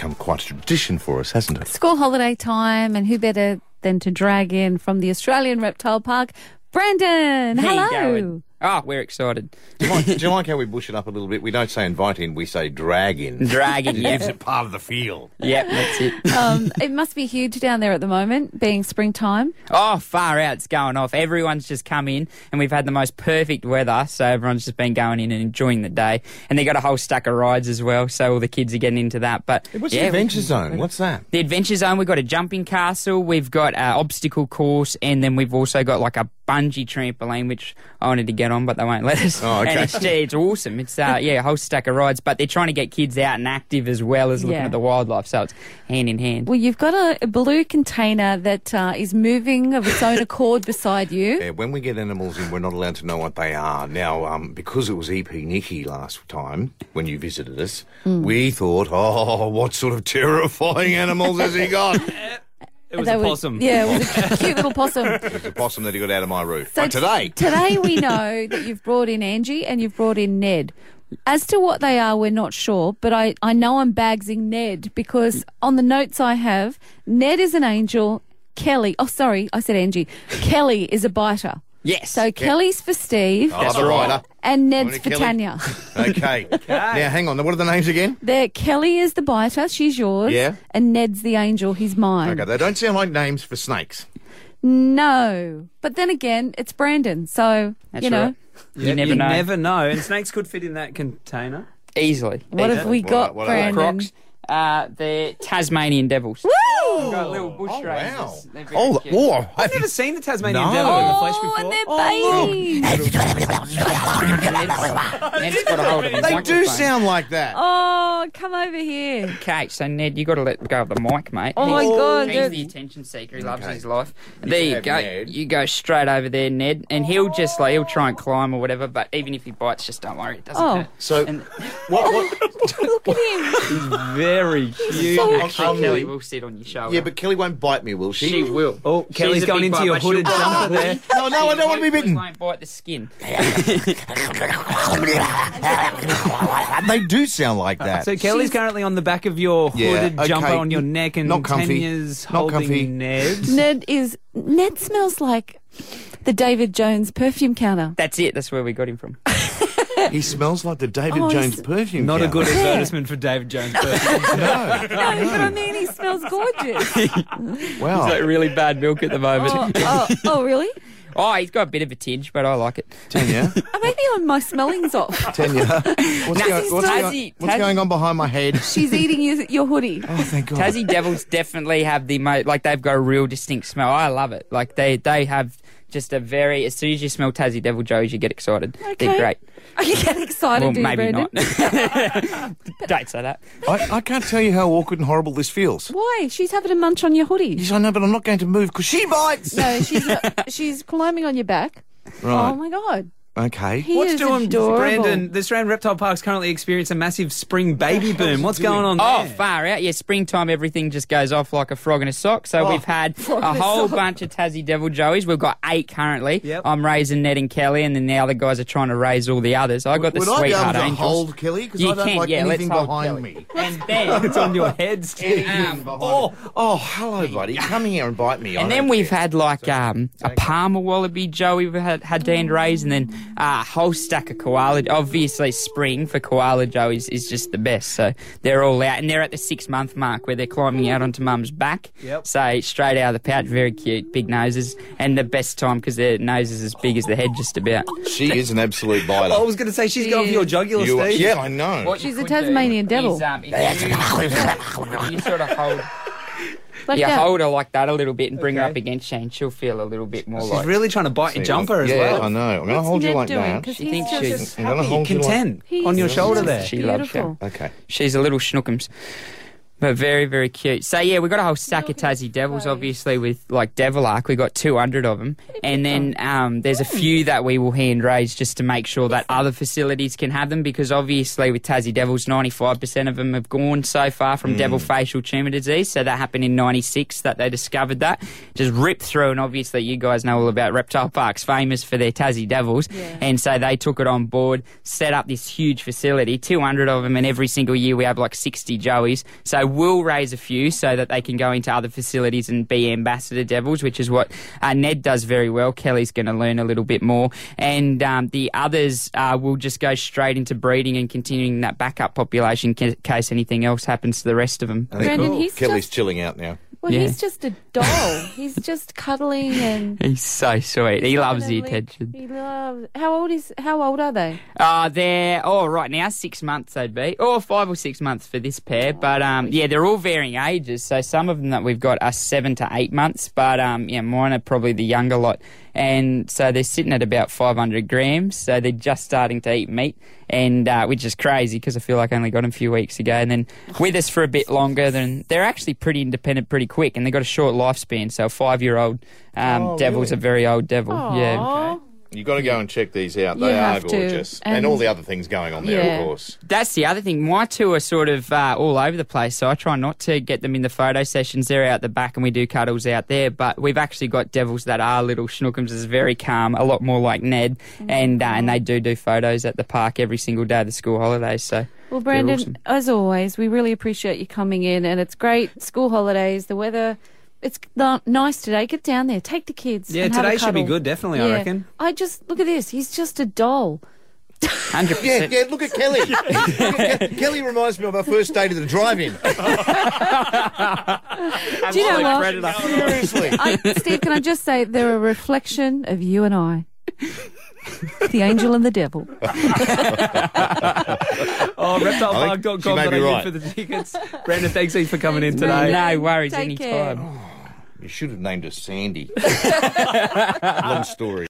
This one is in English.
become quite a tradition for us, hasn't it? School holiday time, and who better than to drag in from the Australian Reptile Park, Brandon. How Hello. you going? Oh, we're excited. Do you like how we bush it up a little bit? We don't say invite in, we say drag in. Dragon, It yeah. gives it part of the feel. Yep, that's it. It must be huge down there at the moment, being springtime. Oh, far out, it's going off. Everyone's just come in, and we've had the most perfect weather, so everyone's just been going in and enjoying the day. And they got a whole stack of rides as well, so all the kids are getting into that. But What's the Adventure Zone? What's that? The Adventure Zone, we've got a jumping castle, we've got an obstacle course, and then we've also got like a bungee trampoline, which I wanted to get on, but they won't let us. Oh, okay. And it's awesome. It's a whole stack of rides, but they're trying to get kids out and active as well as looking Yeah. at the wildlife, so it's hand in hand. Well, you've got a blue container that is moving of its own accord beside you. Yeah, when we get animals in, we're not allowed to know what they are. Now, because it was EP Nikki last time when you visited us, we thought, oh, what sort of terrifying animals has he got? It was a possum. Yeah, it was a cute little possum. It was the possum that he got out of my roof. So But today, Today we know that you've brought in Angie and you've brought in Ned. As to what they are, we're not sure, but I know I'm bagsing Ned because on the notes I have, Ned is an angel, Kelly, oh sorry, I said Angie, Kelly is a biter. Yes. So Kelly's for Steve that's a rider. and Ned's Morning, for Kelly. Tanya. Okay. Now, hang on. What are the names again? Kelly is the biter, she's yours, Yeah. and Ned's the angel, he's mine. Okay, they don't sound like names for snakes. No, but then again, it's Brandon, so, That's you know. right. You never know. Never know. And snakes could fit in that container. Easily. What have we got, what are they? Brandon? Crocs. They're Tasmanian devils. Woo! We've got little bush Oh, rangers. wow. They're very cute. I've never seen the Tasmanian No. devil in the flesh Oh, before. and they're babies. Ned's got a hold of the They do microphone. sound like that. Oh, come over here. Okay, so Ned, you got to let go of the mic, mate. Oh, my God. He's the attention seeker. He loves Okay. his life. You There can you have go. Ned. You go straight over there, Ned, and he'll try and climb or whatever. But even if he bites, just don't worry, it doesn't Oh. hurt. So, And what? Look at him. Very cute. actually, Kelly will sit on your shoulder. Yeah, but Kelly won't bite me, will she? she will. Oh, Kelly's She's a going big into bite, your but she'll hooded bite jumper the there. body. No, I don't want to be She bitten. won't bite the skin. They do sound like that. So Kelly's currently on the back of your Yeah, hooded okay. jumper on your neck, and Not comfy. Tanya's Not holding comfy. Ned. Ned smells like the David Jones perfume counter. That's it. That's where we got him from. He smells like the David Oh, Jones he's- perfume. Not a counter. good advertisement for David Jones. Perfume. No. No, but I mean, he smells gorgeous. Wow. It's like really bad milk at the moment. Oh, really? Oh, he's got a bit of a tinge, but I like it. Tanya, Maybe my smelling's off. Tanya, Tassie- what's going on behind my head? She's eating your hoodie. Oh, thank God. Tassie Devils definitely have the most, like they've got a real distinct smell. I love it. Like they have just a very, as soon as you smell Tassie Devil Joes, you get excited. Okay. They're great. Are you getting excited, Well, do you, maybe Brandon? not. Don't say that. I can't tell you how awkward and horrible this feels. Why? She's having a munch on your hoodie. Yes, I know, but I'm not going to move because she bites. No, she's climbing on your back. Right. Oh, my God. Okay. He What's is doing, adorable. Brandon? The Australian Reptile Park's currently experiencing a massive spring baby boom. What's going on Oh, there? far out. Yeah, springtime, everything just goes off like a frog in a sock. So we've had frog a in a whole sock. bunch of Tassie Devil Joeys. We've got 8 currently. Yep. I'm raising Ned and Kelly, and then the other guys are trying to raise all the others. I got the Would I be able sweetheart to angels. hold Kelly? Because You I don't can, like yeah, anything let's hold behind Kelly. me. And then... It's on your head, Steve. Oh, hello, buddy. Come here and bite me. And then we've had like a Palmer Wallaby Joey we've had Dan raise, and then a whole stack of koala. Obviously, spring for koala Joeys is just the best. So they're all out, and they're at the 6-month mark where they're climbing out onto mum's back. Yep. So straight out of the pouch, very cute, big noses, and the best time because their nose is as big as the head, just about. She is an absolute biter. I was going to say she's going for your jugular, You are- Steve. yeah, I know. What She's you a could do Tasmanian devil. is, if you sort of hold. Like You that. hold her like that a little bit and bring her Okay. up against you, and she'll feel a little bit more She's like. really trying to bite your jumper as yeah, well. I know. I'm going to What's hold you Ned like doing? that. 'Cause She he's thinks just she's- I'm going to hold you like Content He's on your shoulder just there. She loves you. beautiful. Okay. She's a little schnookums. But very, very cute. So, yeah, we got a whole stack of Tassie Devils, obviously, with, like, Devil Arc. We got 200 of them. And then there's a few that we will hand raise just to make sure that other facilities can have them, because, obviously, with Tassie Devils, 95% of them have gone so far from devil facial tumour disease. So that happened in 96 that they discovered that. Just ripped through, and obviously you guys know all about Reptile Parks, famous for their Tassie Devils. Yeah. And so they took it on board, set up this huge facility, 200 of them, and every single year we have, like, 60 Joeys. So will raise a few so that they can go into other facilities and be ambassador devils, which is what Ned does very well. Kelly's going to learn a little bit more. And the others will just go straight into breeding and continuing that backup population in case anything else happens to the rest of them. Brandon, he's Kelly's just, chilling out now. well, Yeah. he's just a doll. He's just cuddling and He's so sweet. He loves the attention. He loves. How old are they? They're right now 6 months they'd be, or 5 or 6 months for this pair. But yeah, they're all varying ages. So some of them that we've got are 7 to 8 months, but yeah, mine are probably the younger lot. And so they're sitting at about 500 grams. So they're just starting to eat meat, and which is crazy because I feel like I only got them a few weeks ago. And then with us for a bit longer, then they're actually pretty independent, pretty quick, and they've got a short lifespan. So a 5-year-old devil's a very old devil. Yeah. Aw. You've got to go and check these out. You They are have to. gorgeous. And- And all the other things going on there, Yeah. of course. That's the other thing. My two are sort of all over the place, so I try not to get them in the photo sessions. They're out the back and we do cuddles out there, but we've actually got devils that are little schnookums. Is very calm, a lot more like Ned, and they do photos at the park every single day of the school holidays. So Well, Brandon, awesome. as always, we really appreciate you coming in, and it's great. School holidays, the weather, it's nice today. Get down there, take the kids. Yeah, and have a today should be cuddle. good, definitely, Yeah. I reckon. I just look at this. He's just a doll. 100%. Yeah, look at Kelly. Kelly reminds me of our first day to the drive-in. Do you know what? Seriously. Steve, can I just say they're a reflection of you and I. The angel and the devil. Oh, reptilepark.com she may be right. for the tickets. Brandon, thanks heaps for coming in today. No worries, Take care. anytime. You should have named her Sandy. Long story.